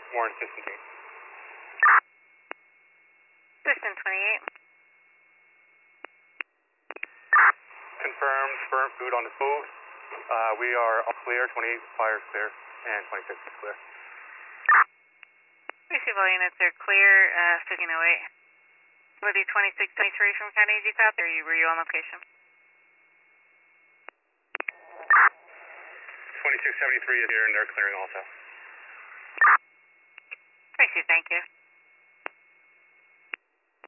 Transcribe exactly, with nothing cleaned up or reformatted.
Warren System Team. System twenty-eight. Confirmed, burnt boot on the boat. Uh, we are all clear, twenty-eight fires clear, and twenty-six is clear. Receive all units are clear, uh, fifteen oh eight. Will be twenty-six twenty-three from County Easy Cop, or you, were you on location? twenty-six seventy-three is here, and they're clearing also. Receive, thank you.